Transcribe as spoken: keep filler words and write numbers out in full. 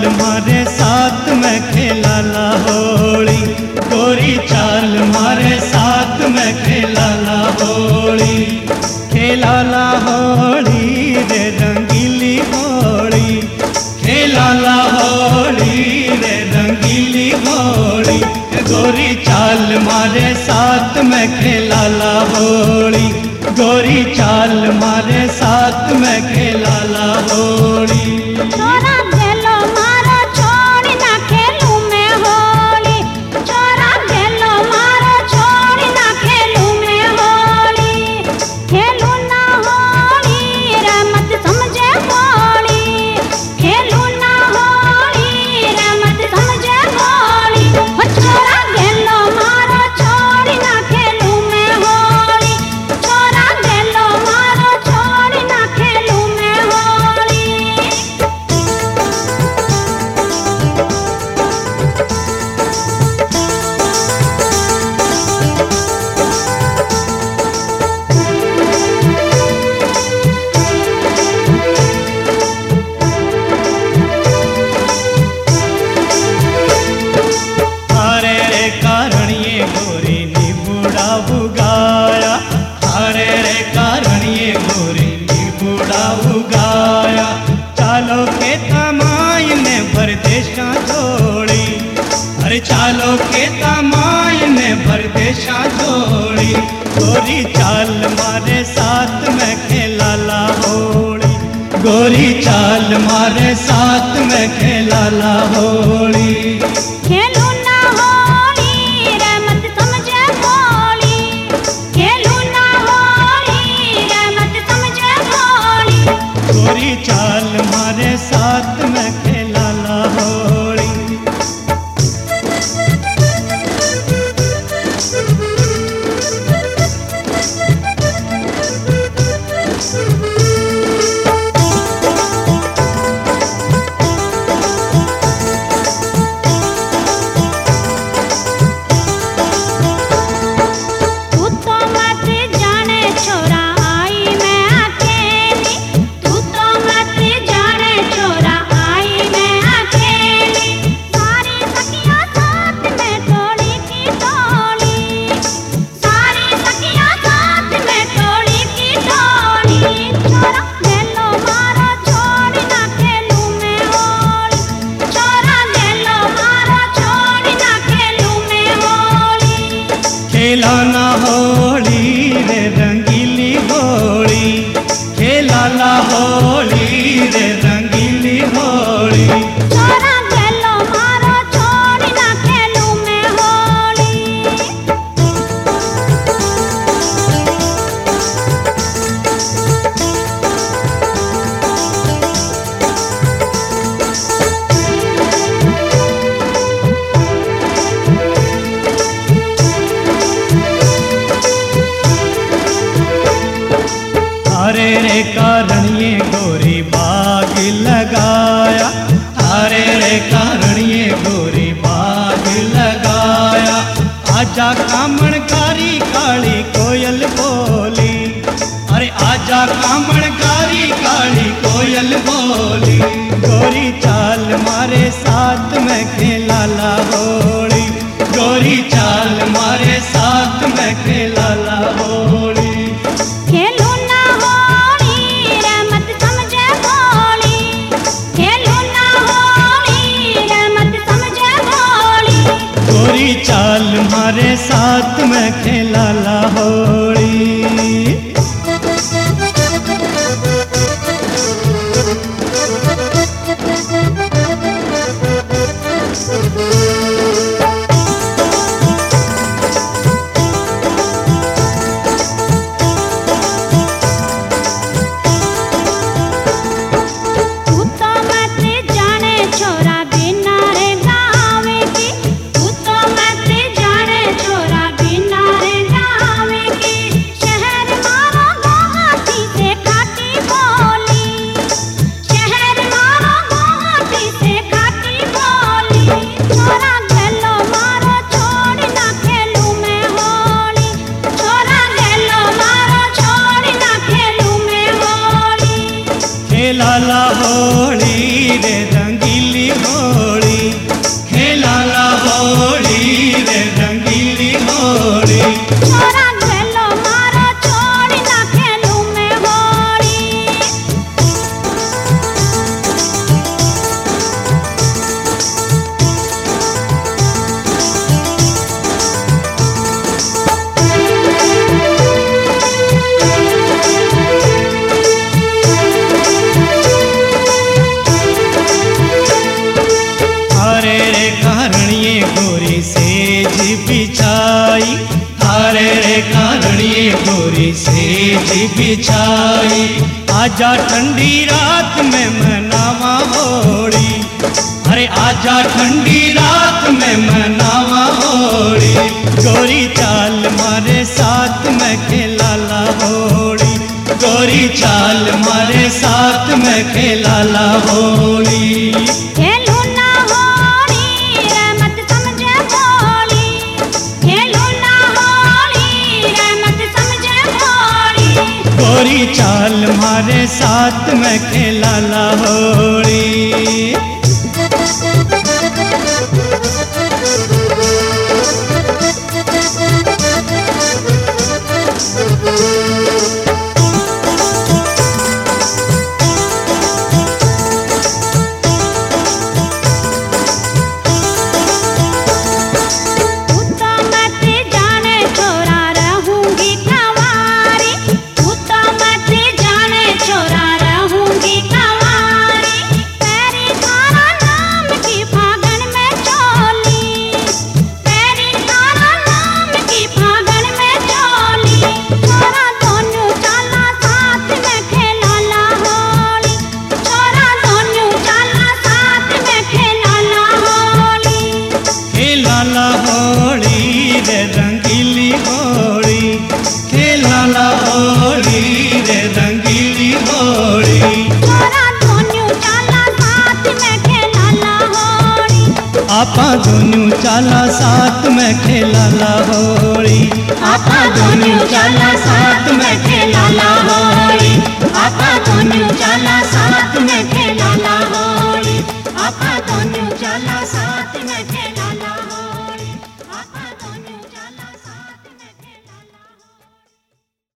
मारे साथ में खेला ला होली, गोरी चाल मारे साथ में खेला ला होली, खेला ला होली रे रंगीली होली, खेला ला होली रे रंगीली होली, गोरी चाल मारे साथ में खेला ला होली, गोरी चाल मारे साथ में खेला ला होली। छोरा गेलो मारो छोड़ ना खेलूं मैं होली, छोरा गेलो मारो छोड़ ना खेलूं मैं होली, खेलूं ना होली रे मत समझे होली, खेलूं ना होली रे मत समझे होली, छोरा गेलो मारो छोड़ ना खेलूं मैं होली, छोरा गेलो मारो छोड़ ना खेलूं मैं होली। हरे रे कारण ये गोरी नीबूड़ा बुगाया, हरे रे कारण ये गोरी नीबूड़ा बुगाया, चालो के तमाई ने परदेशा छोड़ी, अरे चालो के तमाई ने परदेशा छोड़ी, गोरी चाल मारे साथ में खेला ला होली, गोरी चाल मारे साथ में खेला ला होली। खेलूं ना होली रे मत समझे होली, खेलूं ना होली रे मत समझे होली, गोरी चाल मारे साथ में खेला ला होली। तू तो मत जाने छोरा आई मैं अकेली, तू तो मत जाने छोरा आई मैं अकेली, सारी सखियां साथ में तोड़ी की टोली, सारी सखियां साथ में तोड़ी की टोली, छोरा गेलो मारो छोड़ ना खेलूं मैं होली, छोरा गेलो मारो छोड़ ना खेलूं मैं होली। खेला ना होली रे रंगीली होली, खेला ला होली रे रंगीली होली, छोरा गेलो मारो छोड़ ना खेलूं मैं होली। हरे रे कारण ये गोरी बाग लगाया, हरे रे कारण ये गोरी बाग लगाया, आजा कामणकारी काली कोयल बोली, अरे आजा कामणकारी काली कोयल बोली, गोरी चाल मारे साथ में खेला ला होली, गोरी चाल मारे साथ में खेला ला होली। खेलूं ना होली रे मत समझे होली, खेलूं ना होली रे मत समझे होली, गोरी चाल मारे साथ में खेला ला होली। तू तो मत जाने छोरा बिना रे गावे की, तू तो मत जाने छोरा बिना रे गावे की, बिछाई, थारे रे कारणिए गोरी सेज बिछाई। आजा ठंडी रात में मनावा होली, अरे आजा ठंडी रात में मनावा होली। गोरी चाल मारे साथ में खेलाला होली, गोरी चाल मारे साथ में खेलाला होली। खेलू ना होली रे मत समझे भोली, खेलू ना होली रे मत समझे भोली। गोरी चाल मारे साथ में खेलाला होली। खेलाला होली रे रंगीली होली, खेलाला होली रे रंगीली होली। छोरा दोनों चाला साथ में खेलाला होली, आपा दोनों चाला साथ में खेलाला होली, आपा दोनों चाला साथ में खेलाला होली, आपा दोनों चाला